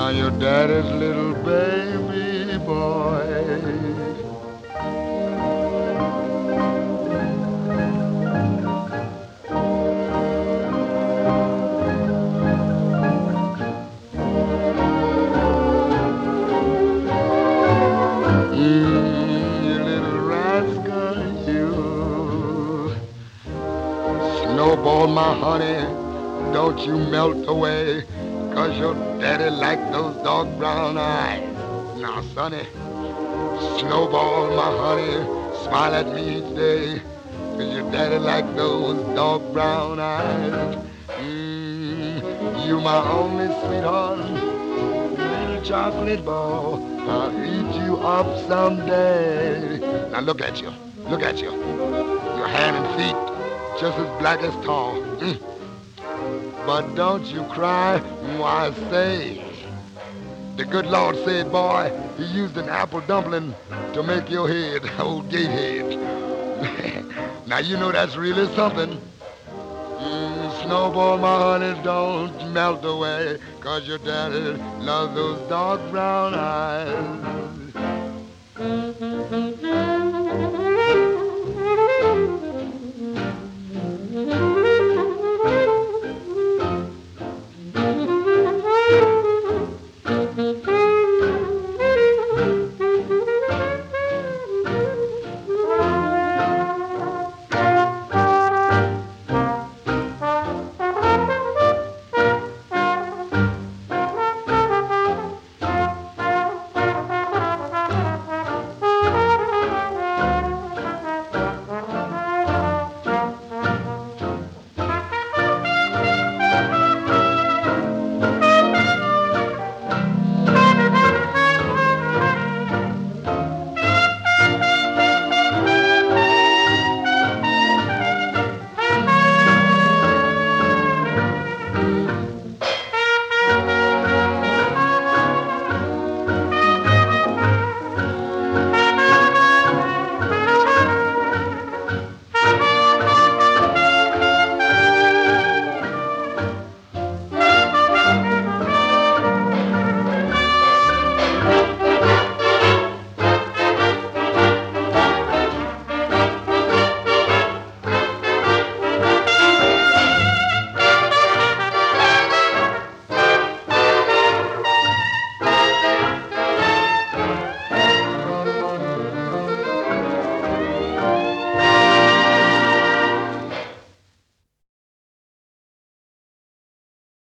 your daddy's little baby boy. You little rascal, you. Snowball, my honey, don't you melt away, 'cause your daddy like those dark brown eyes. Now, sonny, Snowball, my honey, smile at me each day, 'cause your daddy like those dark brown eyes. You my only sweetheart, little chocolate ball. I'll eat you up someday. Now look at you, look at you. Your hand and feet just as black as tar. But don't you cry, why say, the good Lord said, boy, he used an apple dumpling to make your head, old gatehead. Now you know that's really something. Snowball, my honey, don't melt away, 'cause your daddy loves those dark brown eyes.